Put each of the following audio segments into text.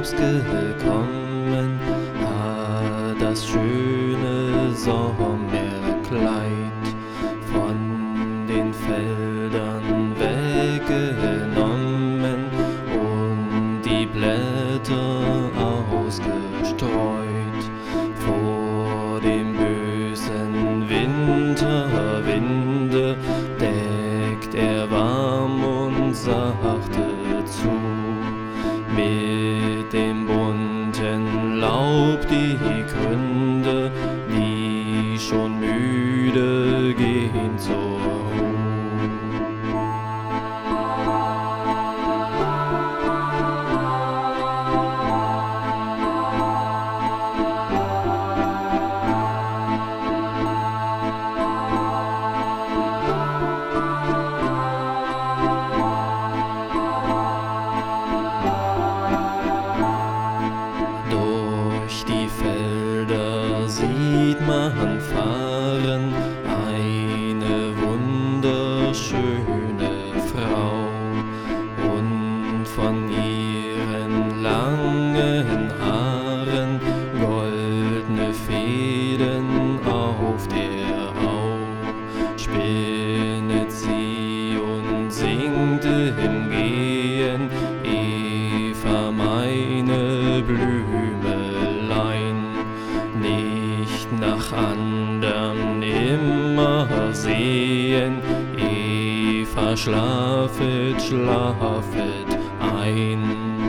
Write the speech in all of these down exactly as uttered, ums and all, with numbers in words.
rausgekommen, hat das schöne Sommerkleid von den Feldern weggenommen und die Blätter ausgestreut. Vor dem bösen Winterwinde deckt er warm und sachte zu. Mit dem bunten Laub die Gründe, die schon müde gehen zur Ruhe. Sieht man fahren eine wunderschöne Frau, und von ihren langen Haaren goldene Fäden auf der Haut. Spinnet sie und singt im Gehen, Eva, meine Blümelein. Nicht nach anderm nimmer sehen, Eva, schlafet, schlafet ein.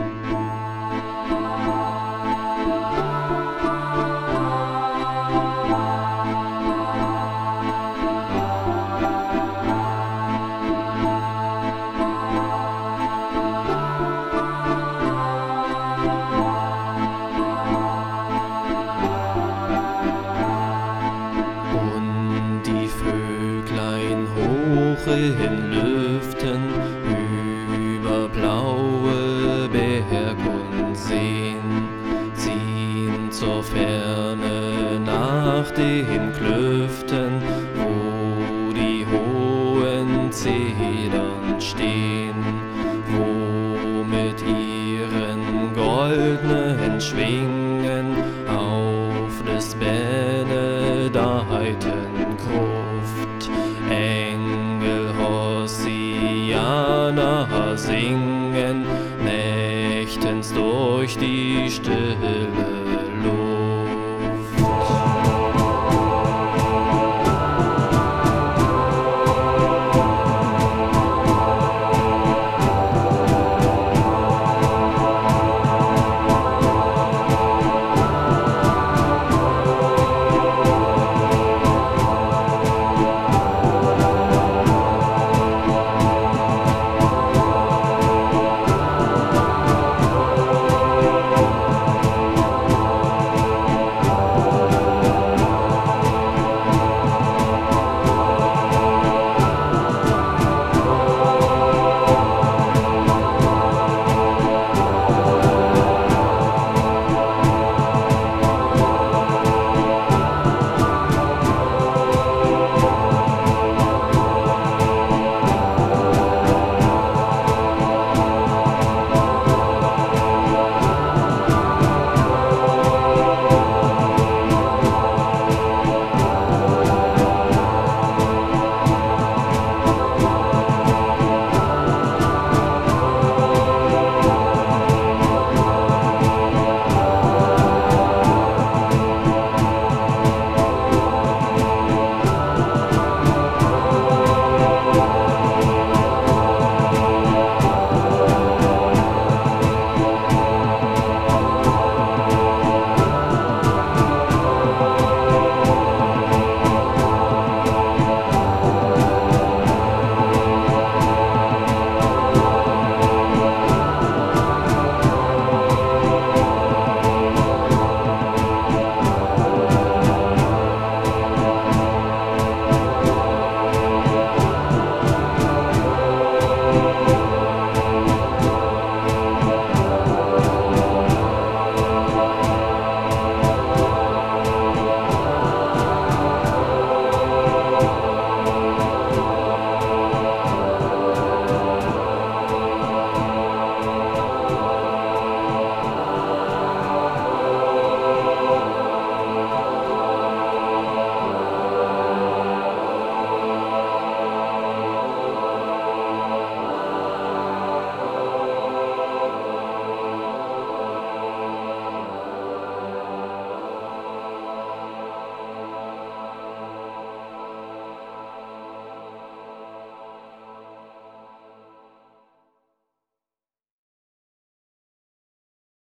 In Lüften über blaue Berg und Seen ziehen zur Ferne nach den Klüften, wo die hohen Zedern stehen, wo mit ihren goldenen Schwingen auf des benedeiten Gruft Hosianna singen, nächtens durch die Stille